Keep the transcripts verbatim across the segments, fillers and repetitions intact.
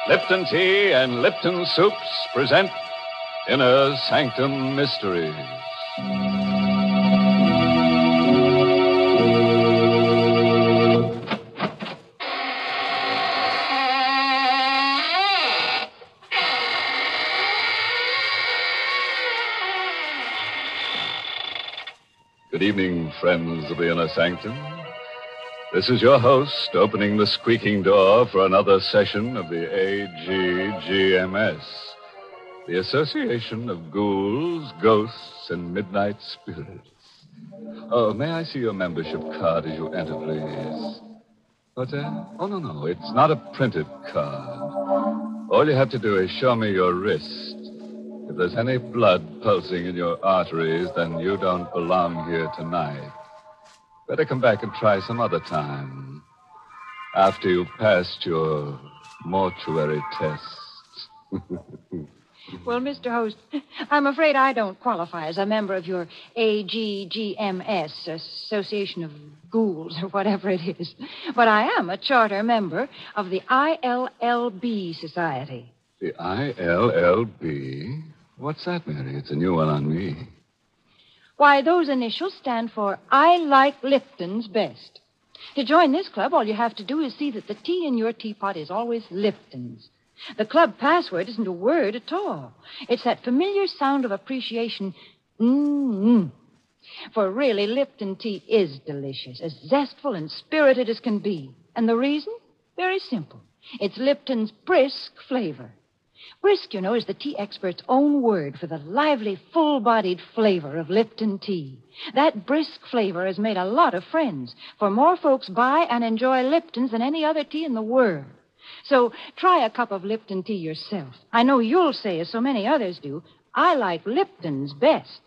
Lipton Tea and Lipton Soups present Inner Sanctum Mysteries. Good evening, friends of the Inner Sanctum. This is your host opening the squeaking door for another session of the A G G M S, the Association of Ghouls, Ghosts, and Midnight Spirits. Oh, may I see your membership card as you enter, please? What, uh? Oh, no, no, it's not a printed card. All you have to do is show me your wrist. If there's any blood pulsing in your arteries, then you don't belong here tonight. Better come back and try some other time. After you've passed your mortuary tests. Well, Mister Host, I'm afraid I don't qualify as a member of your A G G M S, Association of Ghouls, or whatever it is. But I am a charter member of the I L L B Society. The I L L B? What's that, Mary? It's a new one on me. Why, those initials stand for I Like Lipton's Best. To join this club, all you have to do is see that the tea in your teapot is always Lipton's. The club password isn't a word at all. It's that familiar sound of appreciation, mm-mm. For really, Lipton tea is delicious, as zestful and spirited as can be. And the reason? Very simple. It's Lipton's brisk flavor. Brisk, you know, is the tea expert's own word for the lively, full-bodied flavor of Lipton tea. That brisk flavor has made a lot of friends, for more folks buy and enjoy Lipton's than any other tea in the world. So try a cup of Lipton tea yourself. I know you'll say, as so many others do, I like Lipton's best.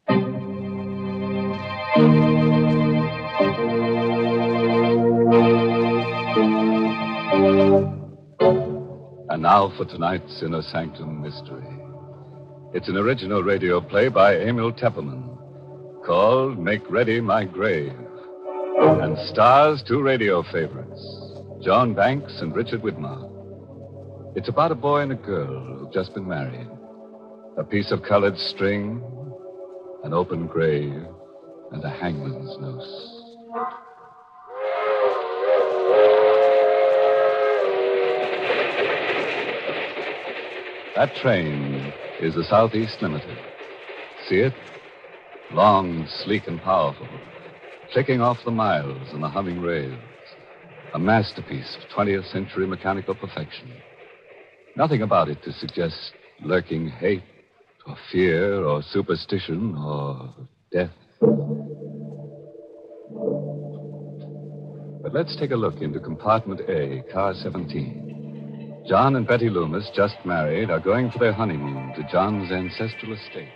And now for tonight's Inner Sanctum Mystery. It's an original radio play by Emil Tepperman called Make Ready My Grave, and stars two radio favorites, John Banks and Richard Widmark. It's about a boy and a girl who've just been married. A piece of colored string, an open grave, and a hangman's noose. That train is the Southeast Limited. See it? Long, sleek, and powerful, clicking off the miles and the humming rails. A masterpiece of twentieth century mechanical perfection. Nothing about it to suggest lurking hate or fear or superstition or death. But let's take a look into compartment A, car seventeen. John and Betty Loomis, just married, are going for their honeymoon to John's ancestral estate.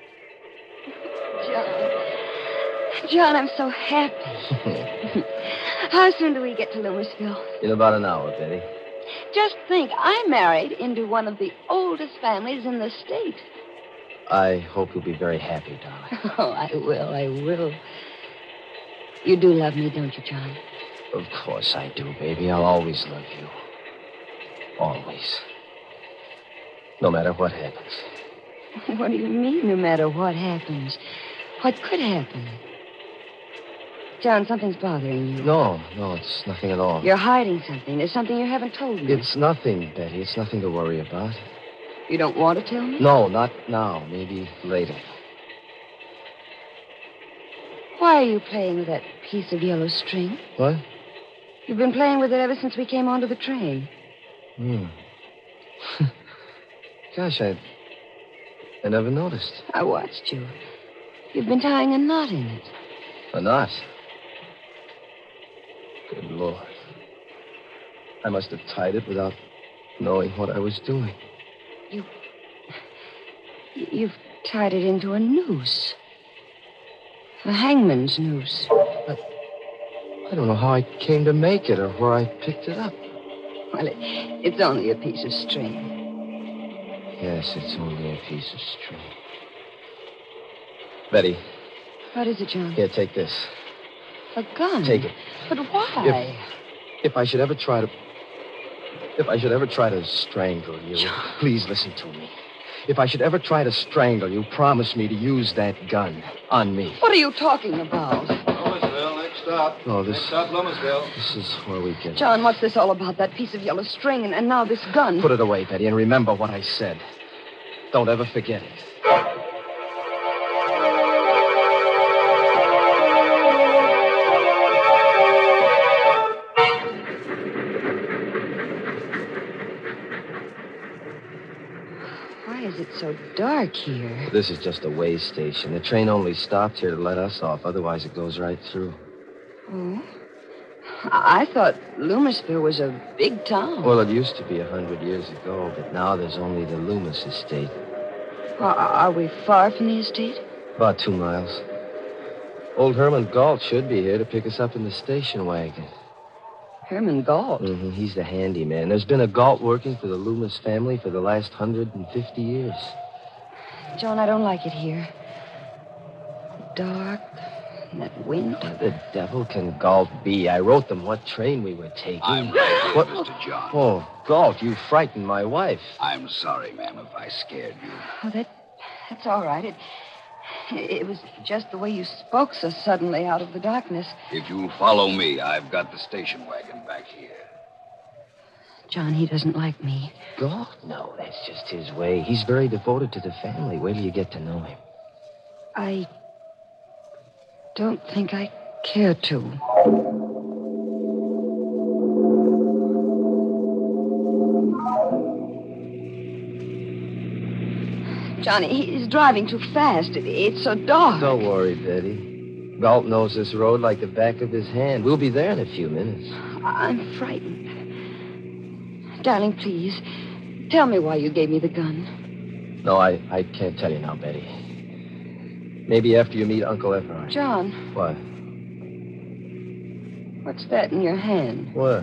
John. John, I'm so happy. How soon do we get to Loomisville? In about an hour, Betty. Just think, I married into one of the oldest families in the state. I hope you'll be very happy, darling. Oh, I will, I will. You do love me, don't you, John? Of course I do, baby. I'll always love you. Always. No matter what happens. What do you mean, no matter what happens? What could happen? John, something's bothering you. No, no, it's nothing at all. You're hiding something. There's something you haven't told me. It's nothing, Betty. It's nothing to worry about. You don't want to tell me? No, not now. Maybe later. Why are you playing with that piece of yellow string? What? You've been playing with it ever since we came onto the train. Hmm. Gosh, I... I never noticed. I watched you. You've been tying a knot in it. A knot? Good Lord. I must have tied it without knowing what I was doing. You... You've tied it into a noose. A hangman's noose. I, I don't know how I came to make it or where I picked it up. Well, it, it's only a piece of string. Yes, it's only a piece of string. Betty. What is it, John? Here, take this. A gun? Take it. But why? If, if I should ever try to... If I should ever try to strangle you, John. Please listen to me. If I should ever try to strangle you, promise me to use that gun on me. What are you talking about? Loomisville, next stop. Oh, this... Next stop, Loomisville. This is where we get... John, what's this all about? That piece of yellow string and, and now this gun. Put it away, Betty, and remember what I said. Don't ever forget it. Why is it so dark here? This is just a way station. The train only stopped here to let us off. Otherwise, it goes right through. Oh? I I thought Loomisville was a big town. Well, it used to be a hundred years ago, but now there's only the Loomis estate. Are, are we far from the estate? About two miles. Old Herman Galt should be here to pick us up in the station wagon. Herman Galt. Mm-hmm. He's the handyman. There's been a Galt working for the Loomis family for the last hundred and fifty years. John, I don't like it here. Dark, and that wind. What the devil can Galt be? I wrote them what train we were taking. I'm right here, What? Mister John. Oh, Galt, you frightened my wife. I'm sorry, ma'am, if I scared you. Oh, that, that's all right. It, it was just the way you spoke so suddenly out of the darkness. If you'll follow me, I've got the station wagon back here. John, he doesn't like me. Galt? No, that's just his way. He's very devoted to the family. Wait till you get to know him. I don't think I care to. Johnny, he's driving too fast. It, it's so dark. Don't worry, Betty. Galt knows this road like the back of his hand. We'll be there in a few minutes. I'm frightened. Darling, please, tell me why you gave me the gun. No, I, I can't tell you now, Betty. Maybe after you meet Uncle Everard. John, What? what's that in your hand? What?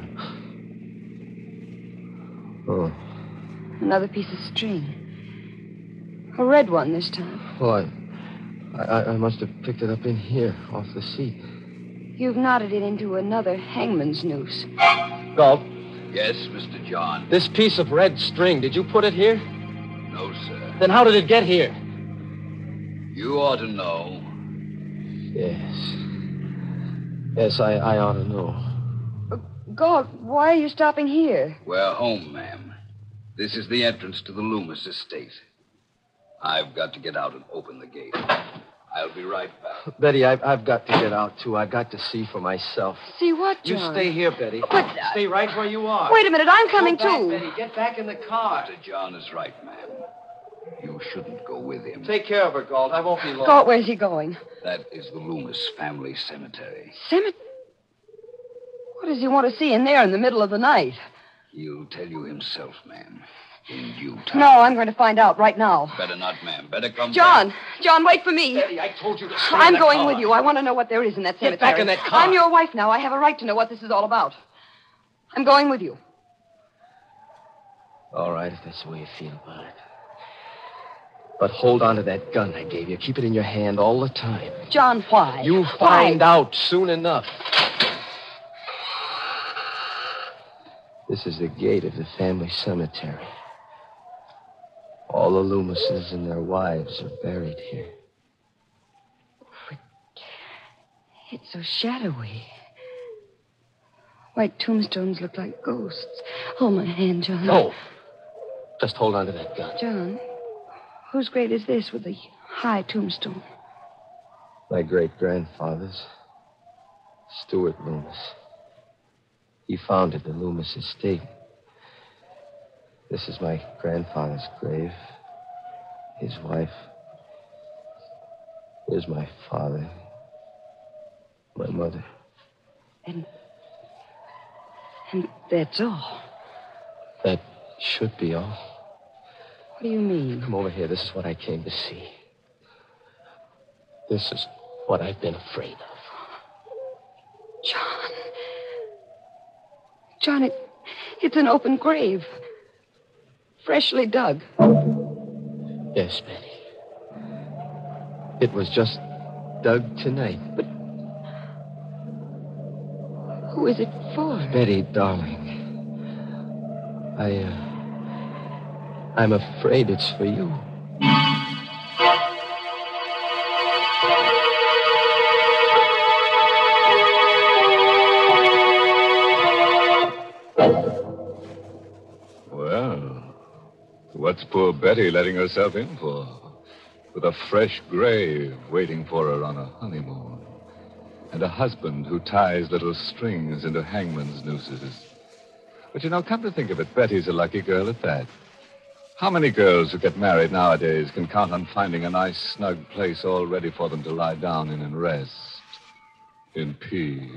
Oh. Another piece of string. A red one this time. Well, I, I, I must have picked it up in here, off the seat. You've knotted it into another hangman's noose. Galt, Yes, Mister John. this piece of red string, did you put it here? No, sir. Then how did it get here? You ought to know. Yes. Yes, I, I ought to know. Galt, why are you stopping here? We're home, ma'am. This is the entrance to the Loomis estate. I've got to get out and open the gate. I'll be right back. Betty, I've, I've got to get out, too. I've got to see for myself. See what, You John? stay here, Betty. But, uh, Stay right where you are. Wait a minute, I'm coming Go back, too. Betty. Get back in the car. Mister John is right, ma'am. You shouldn't go with him. Take care of her, Galt. I won't be long. Galt, where's he going? That is the Loomis family cemetery. Cemetery? What does he want to see in there in the middle of the night? He'll tell you himself, ma'am. In due time. No, I'm going to find out right now. Better not, ma'am. Better come John, back. John, wait for me. Betty, I told you to stay I'm in the going car. with you. I want to know what there is in that cemetery. Get back in that car. I'm your wife now. I have a right to know what this is all about. I'm going with you. All right, if that's the way you feel about it. But hold on to that gun I gave you. Keep it in your hand all the time. John, why? You'll Why? find out soon enough. This is the gate of the family cemetery. All the Loomises and their wives are buried here. It's so shadowy. White tombstones look like ghosts. Hold my hand, John. No. Just hold on to that gun. John, whose grave is this with the high tombstone? My great-grandfather's, Stuart Loomis. He founded the Loomis estate. This is my grandfather's grave. His wife. Here's my father. My mother. And. And that's all. That should be all. What do you mean? Come over here. This is what I came to see. This is what I've been afraid of. John. John, it, it's an open grave. Freshly dug. Yes, Betty. It was just dug tonight. But Who is it for? Betty, darling, I, uh, I'm afraid it's for you. Well, what's poor Betty letting herself in for? With a fresh grave waiting for her on a honeymoon. And a husband who ties little strings into hangman's nooses. But, you know, come to think of it, Betty's a lucky girl at that. How many girls who get married nowadays can count on finding a nice, snug place all ready for them to lie down in and rest? In peace.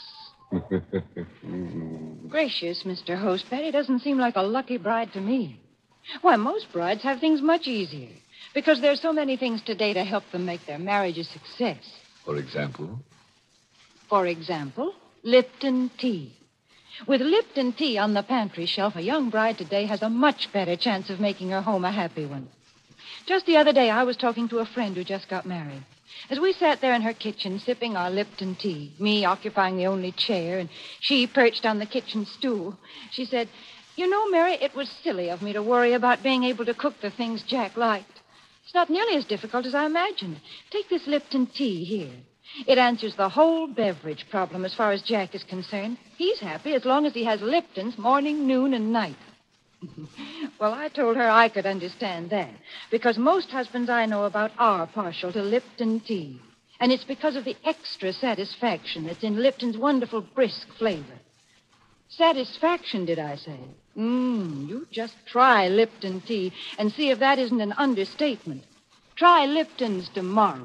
Gracious, Mister Host, Betty doesn't seem like a lucky bride to me. Why, most brides have things much easier. Because there's so many things today to help them make their marriage a success. For example? For example, Lipton tea. With Lipton tea on the pantry shelf, a young bride today has a much better chance of making her home a happy one. Just the other day, I was talking to a friend who just got married. As we sat there in her kitchen sipping our Lipton tea, me occupying the only chair and she perched on the kitchen stool, she said, "You know, Mary, it was silly of me to worry about being able to cook the things Jack liked. It's not nearly as difficult as I imagined. Take this Lipton tea here. It answers the whole beverage problem as far as Jack is concerned. He's happy as long as he has Lipton's morning, noon, and night." Well, I told her I could understand that, because most husbands I know about are partial to Lipton tea. And it's because of the extra satisfaction that's in Lipton's wonderful brisk flavor. Satisfaction, did I say? Mmm, you just try Lipton tea and see if that isn't an understatement. Try Lipton's tomorrow.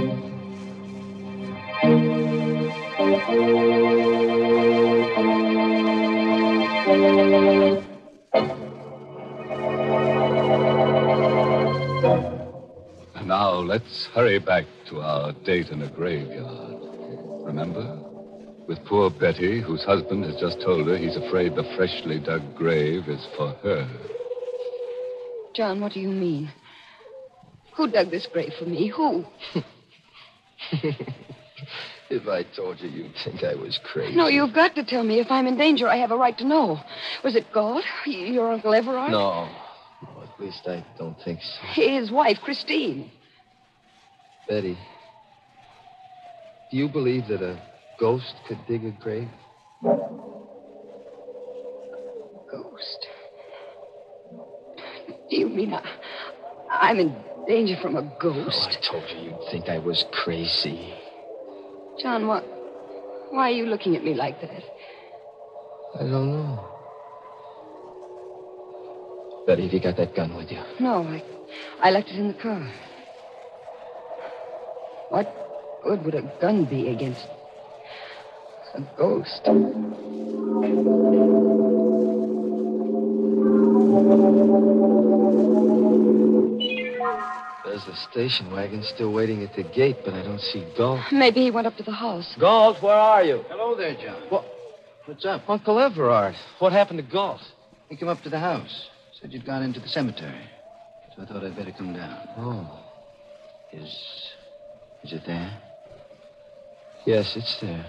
Now, let's hurry back to our date in a graveyard. Remember? With poor Betty, whose husband has just told her he's afraid the freshly dug grave is for her. John, what do you mean? Who dug this grave for me? Who? If I told you, you'd think I was crazy. No, you've got to tell me. If I'm in danger, I have a right to know. Was it Galt? Y- Your Uncle Everard? No. No, at least I don't think so. His wife, Christine. Betty, do you believe that a ghost could dig a grave? Ghost? Do you mean I, I'm in danger from a Oh, ghost? I told you you'd think I was crazy. John, what? Why are you looking at me like that? I don't know. Betty, have you got that gun with you? No, I, I left it in the car. What good would a gun be against a ghost? There's the station wagon still waiting at the gate, but I don't see Galt. Maybe he went up to the house. Galt, where are you? Hello there, John. What? What's up? Uncle Everard. What happened to Galt? He came up to the house. Said you'd gone into the cemetery. So I thought I'd better come down. Oh. Is... is it there? Yes, it's there.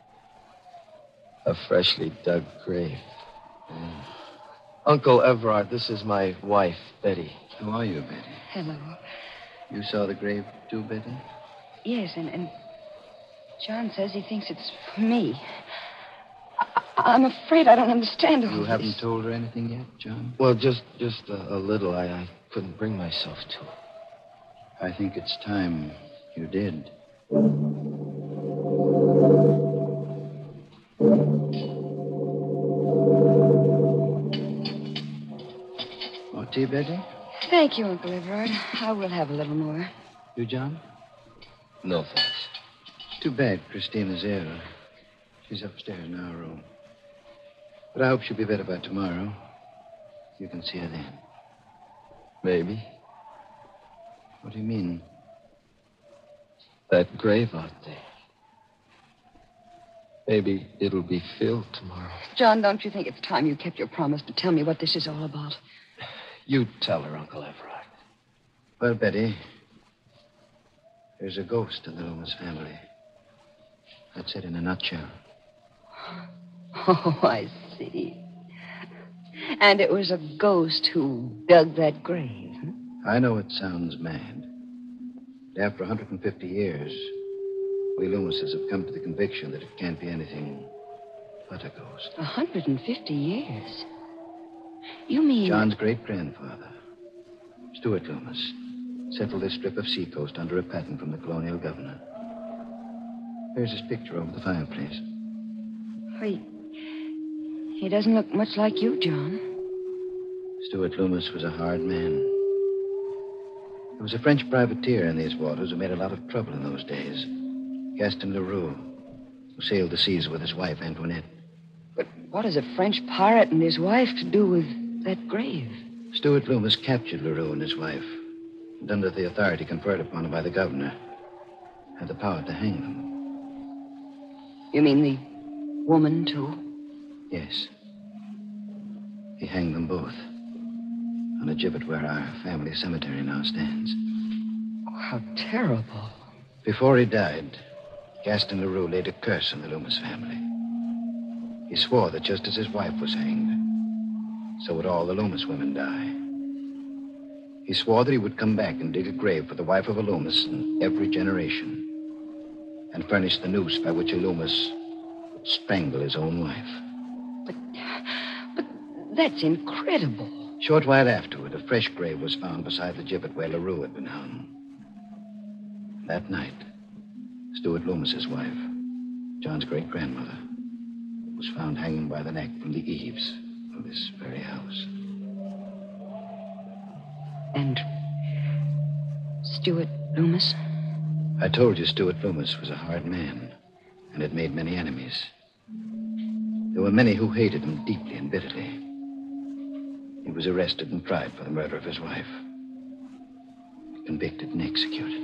A freshly dug grave. Oh. Uncle Everard, this is my wife, Betty. Who are you, Betty? Hello. You saw the grave too, Betty? Yes, and, and John says he thinks it's for me. I, I'm afraid I don't understand all You this. haven't told her anything yet, John? Well, just just a, a little. I, I couldn't bring myself to. I think it's time you did. More tea, Betty? Thank you, Uncle Everard. I will have a little more. You, John? No, thanks. Too bad Christina's ill. She's upstairs in our room. But I hope she'll be better by tomorrow. You can see her then. Maybe. What do you mean? That grave out there. Maybe it'll be filled tomorrow. John, don't you think it's time you kept your promise to tell me what this is all about? You tell her, Uncle Everard. Well, Betty, there's a ghost in the Loomis family. That's it in a nutshell. Oh, I see. And it was a ghost who dug that grave. Huh? I know it sounds mad. But after one hundred fifty years, we Loomises have come to the conviction that it can't be anything but a ghost. one hundred fifty years? You mean... John's great-grandfather, Stuart Loomis, settled this strip of seacoast under a patent from the colonial governor. There's his picture over the fireplace. He, he doesn't look much like you, John. Stuart Loomis was a hard man. There was a French privateer in these waters who made a lot of trouble in those days. Gaston Leroux, who sailed the seas with his wife, Antoinette. But what has a French pirate and his wife to do with that grave? Stuart Loomis captured Leroux and his wife, and under the authority conferred upon him by the governor, had the power to hang them. You mean the woman, too? Yes. He hanged them both on a gibbet where our family cemetery now stands. Oh, how terrible. Before he died, Gaston Leroux laid a curse on the Loomis family. He swore that just as his wife was hanged, so would all the Loomis women die. He swore that he would come back and dig a grave for the wife of a Loomis in every generation, and furnish the noose by which a Loomis would strangle his own wife. But, but that's incredible. Short while afterward, a fresh grave was found beside the gibbet where Leroux had been hung. That night, Stuart Loomis's wife, John's great-grandmother, was found hanging by the neck from the eaves of this very house. And Stuart Loomis? I told you Stuart Loomis was a hard man and had made many enemies. There were many who hated him deeply and bitterly. He was arrested and tried for the murder of his wife. Convicted and executed.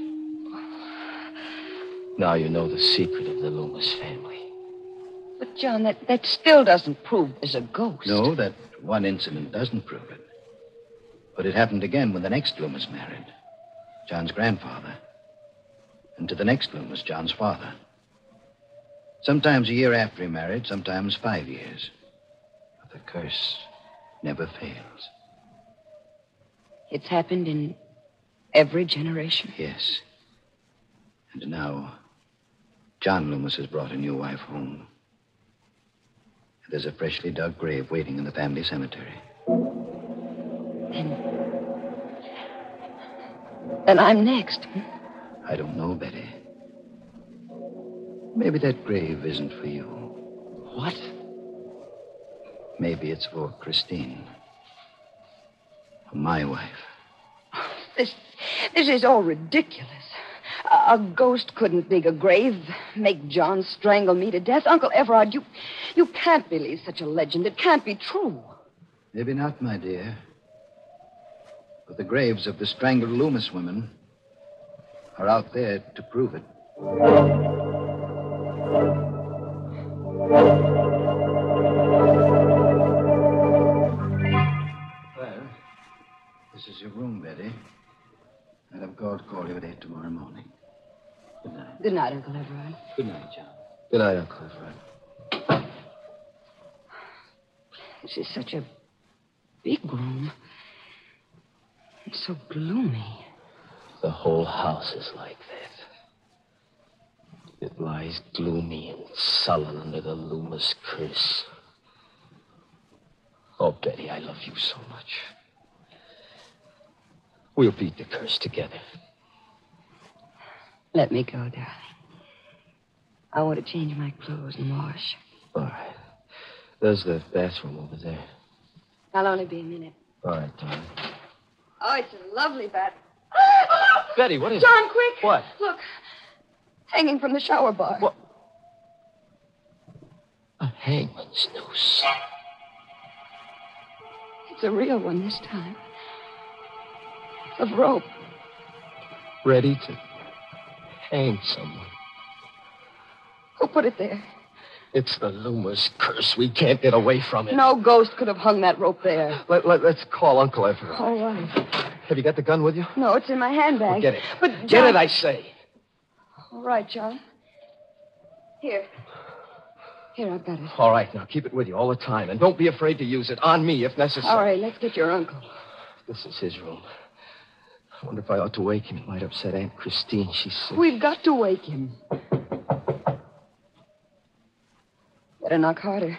Now you know the secret of the Loomis family. But, John, that, that still doesn't prove there's a ghost. No, that one incident doesn't prove it. But it happened again when the next Loomis married. John's grandfather. And to the next Loomis, John's father. Sometimes a year after he married, sometimes five years. But the curse never fails. It's happened in every generation? Yes. And now, John Loomis has brought a new wife home. There's a freshly dug grave waiting in the family cemetery. Then... Then I'm next. I don't know, Betty. Maybe that grave isn't for you. What? Maybe it's for Christine. For my wife. This, this is all ridiculous. A, a ghost couldn't dig a grave, make John strangle me to death. Uncle Everard, you, you can't believe such a legend. It can't be true. Maybe not, my dear. But the graves of the strangled Loomis women are out there to prove it. Well, this is your room, Betty. I'll have called call you at eight tomorrow morning. Good night. Good night, Uncle Everard. Good night, John. Good night, Uncle Everard. This is such a big room. It's so gloomy. The whole house is like that. It lies gloomy and sullen under the Loomis curse. Oh, Betty, I love you so much. We'll beat the curse together. Let me go, darling. I want to change my clothes and wash. All right. There's the bathroom over there. I'll only be a minute. All right, darling. Oh, it's a lovely bath. Betty, what is John, it? quick. What? Look. Hanging from the shower bar. What? A hangman's noose. It's a real one this time. Of rope. Ready to hang someone. Who put it there? It's the Loomis curse. We can't get away from it. No ghost could have hung that rope there. Let, let, let's call Uncle Everard. All right. Have you got the gun with you? No, it's in my handbag. Well, get it. But John... Get it, I say. All right, John. Here. Here, I've got it. All right, now keep it with you all the time. And don't be afraid to use it. On me, if necessary. All right, let's get your uncle. This is his room. I wonder if I ought to wake him. It might upset Aunt Christine. She's sick. We've got to wake him. Better knock harder.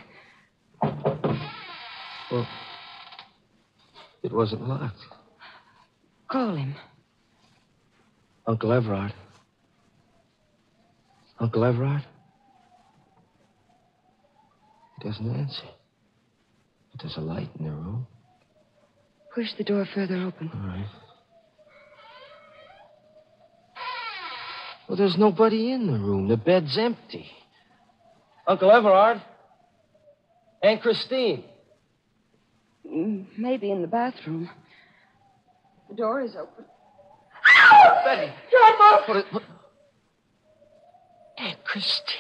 Well, it wasn't locked. Call him. Uncle Everard. Uncle Everard? He doesn't answer. But there's a light in the room. Push the door further open. All right. Well, there's nobody in the room. The bed's empty. Uncle Everard? Aunt Christine? Mm, Maybe in the bathroom. The door is open. Betty! Grandma! What is... What... Aunt Christine.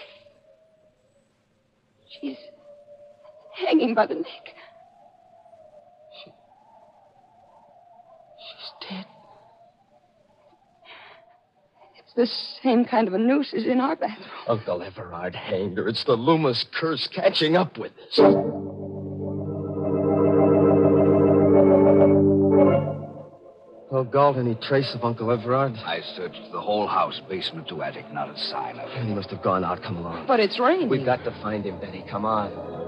She's hanging by the neck. She... She's dead. It's the same kind of a noose as in our bathroom. Uncle Everard hanged her. It's the Loomis curse catching up with us. Well, Galt, any trace of Uncle Everard? I searched the whole house, basement to attic, not a sign of him. He must have gone out. Come along. But it's raining. We've got to find him, Betty. Come on.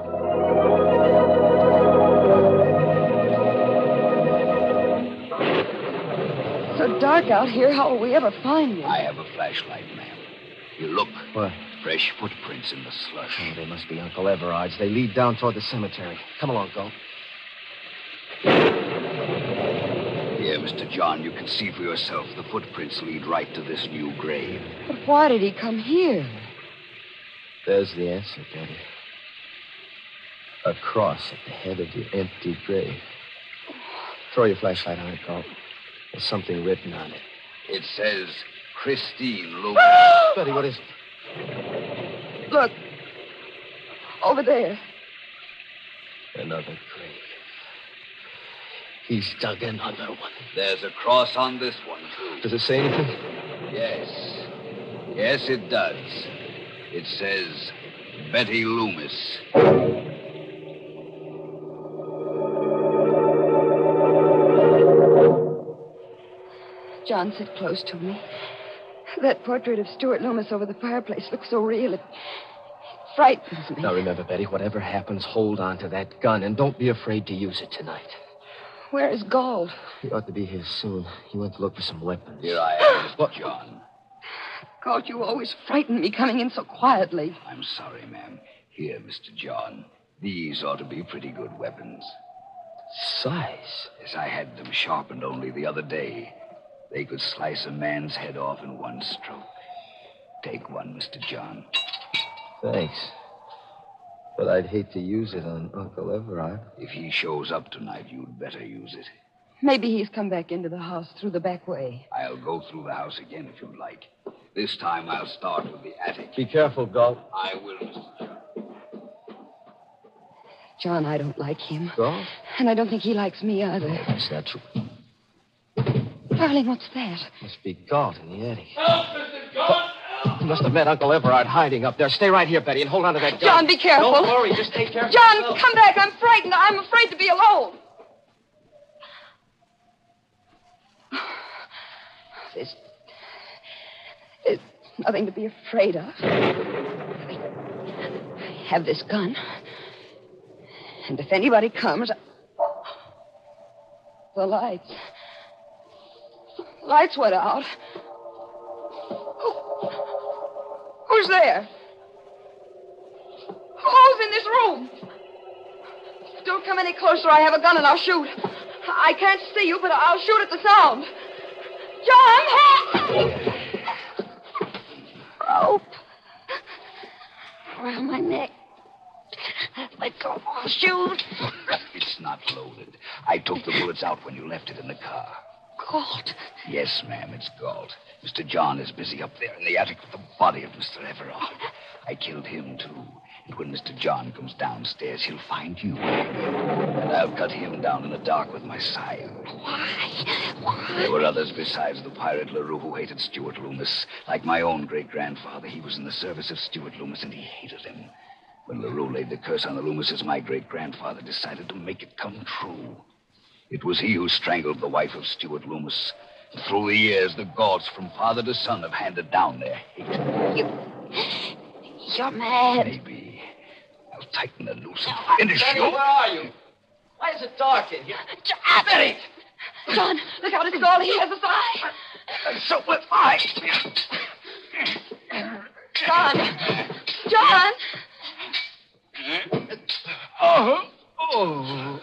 So dark out here, how will we ever find him? I have a flashlight, ma'am. You look. What? Fresh footprints in the slush. Oh, they must be Uncle Everard's. They lead down toward the cemetery. Come along, Galt. Here, Mister John, you can see for yourself. The footprints lead right to this new grave. But why did he come here? There's the answer, Betty. A cross at the head of the empty grave. Throw your flashlight on it, Galt. There's something written on it. It says Christine Loomis. Betty, what is it? Look. Over there. Another grave. He's dug another one. There's a cross on this one, too. Does it say anything? Yes. Yes, it does. It says Betty Loomis. John, sit close to me. That portrait of Stuart Loomis over the fireplace looks so real. It frightens me. Now, remember, Betty, whatever happens, hold on to that gun, and don't be afraid to use it tonight. Where is Galt? He ought to be here soon. He went to look for some weapons. Here I am, Mister John. Galt, you always frighten me coming in so quietly. I'm sorry, ma'am. Here, Mister John. These ought to be pretty good weapons. Size? Yes, I had them sharpened only the other day. They could slice a man's head off in one stroke. Take one, Mister John. Thanks. But I'd hate to use it on Uncle Everard. If he shows up tonight, you'd better use it. Maybe he's come back into the house through the back way. I'll go through the house again if you'd like. This time I'll start with the attic. Be careful, Galt. I will, Mister John. John, I don't like him. Galt? And I don't think he likes me either. Oh, that's not true. Darling, what's that? Must be Galt in the attic. Help, Mister John! Help! He must have met Uncle Everard hiding up there. Stay right here, Betty, and hold on to that gun. John, be careful. Don't worry. Just take care of John, yourself. come back. I'm frightened. I'm afraid to be alone. There's, there's nothing to be afraid of. I have this gun. And if anybody comes... The lights. The lights went out. Who, who's there? Who's in this room? Don't come any closer. I have a gun and I'll shoot. I can't see you, but I'll shoot at the sound. John, help! Rope. Around my neck. Let go. I'll shoot. It's not loaded. I took the bullets out when you left it in the car. Galt. Yes, ma'am, it's Galt. Mister John is busy up there in the attic with the body of Mister Everard. I killed him, too. And when Mister John comes downstairs, he'll find you. And I'll cut him down in the dark with my scythe. Why? Why? There were others besides the pirate LaRue who hated Stuart Loomis. Like my own great-grandfather, he was in the service of Stuart Loomis, and he hated him. When LaRue laid the curse on the Loomises, my great-grandfather decided to make it come true. It was he who strangled the wife of Stuart Loomis. And through the years, the Gaults, from father to son, have handed down their hate. You... You're mad. Maybe. I'll tighten the noose and finish Benny, you. where are you? Why is it dark in here? John! Benny! John, look out, it's Gaul. He has us eye. And so will I. John! John! Oh. Oh.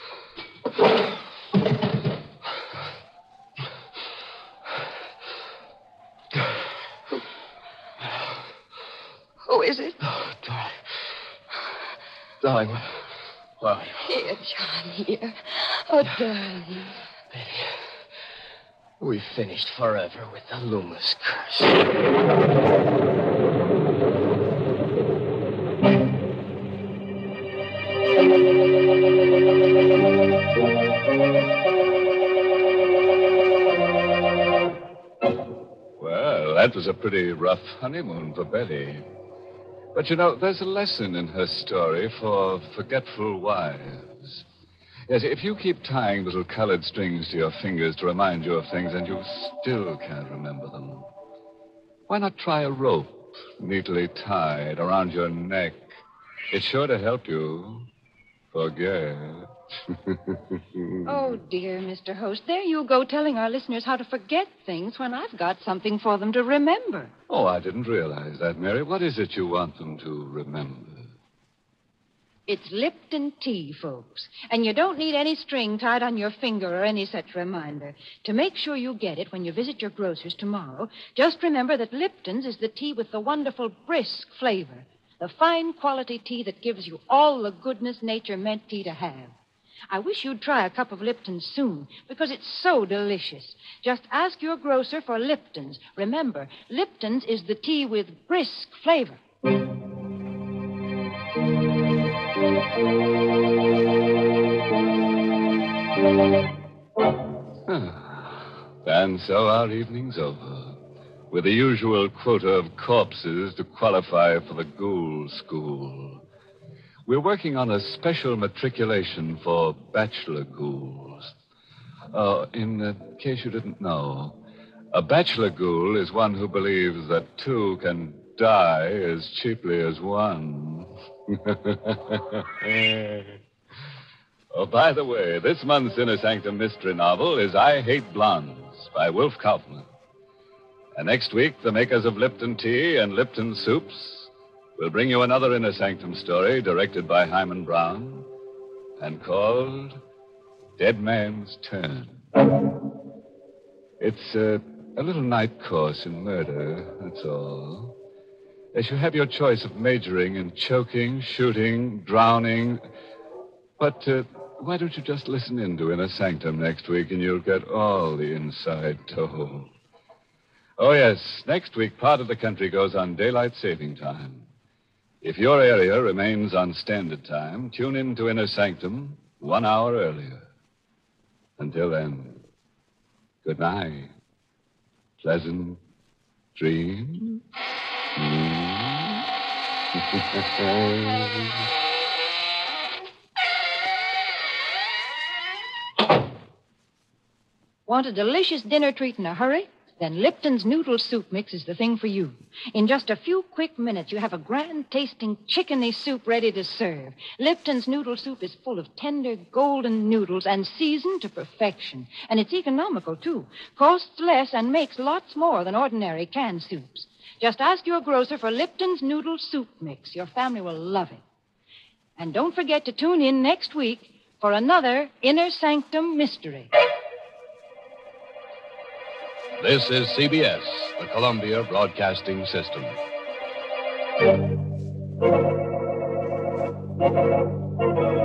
Who is it? Oh, darling. Darling, what? Well, Here, John, here. Oh, darling. we finished forever with the Loomis curse. Well, that was a pretty rough honeymoon for Betty. But you know, there's a lesson in her story for forgetful wives. Yes, if you keep tying little colored strings to your fingers to remind you of things and you still can't remember them, why not try a rope neatly tied around your neck? It's sure to help you forget. Oh, dear, Mister Host, there you go telling our listeners how to forget things when I've got something for them to remember. Oh, I didn't realize that, Mary. What is it you want them to remember? It's Lipton tea, folks. And you don't need any string tied on your finger or any such reminder. To make sure you get it when you visit your grocer's tomorrow, just remember that Lipton's is the tea with the wonderful brisk flavor. The fine quality tea that gives you all the goodness nature meant tea to have. I wish you'd try a cup of Lipton's soon, because it's so delicious. Just ask your grocer for Lipton's. Remember, Lipton's is the tea with brisk flavor. And so our evening's over, with the usual quota of corpses to qualify for the ghoul school. We're working on a special matriculation for bachelor ghouls. Uh, in uh, case you didn't know, a bachelor ghoul is one who believes that two can die as cheaply as one. Oh, by the way, this month's Inner Sanctum mystery novel is I Hate Blondes by Wolf Kaufman. And next week, the makers of Lipton Tea and Lipton Soups will bring you another Inner Sanctum story directed by Hyman Brown and called Dead Man's Turn. It's uh, a little night course in murder, that's all. As you have your choice of majoring in choking, shooting, drowning. But uh, why don't you just listen in to Inner Sanctum next week and you'll get all the inside told. Oh, yes, next week part of the country goes on daylight saving time. If your area remains on standard time, tune in to Inner Sanctum one hour earlier. Until then, good night. Pleasant dreams. Want a delicious dinner treat in a hurry? Then Lipton's Noodle Soup Mix is the thing for you. In just a few quick minutes, you have a grand-tasting chickeny soup ready to serve. Lipton's Noodle Soup is full of tender, golden noodles and seasoned to perfection. And it's economical, too. Costs less and makes lots more than ordinary canned soups. Just ask your grocer for Lipton's Noodle Soup Mix. Your family will love it. And don't forget to tune in next week for another Inner Sanctum mystery. This is C B S, the Columbia Broadcasting System. Thank you.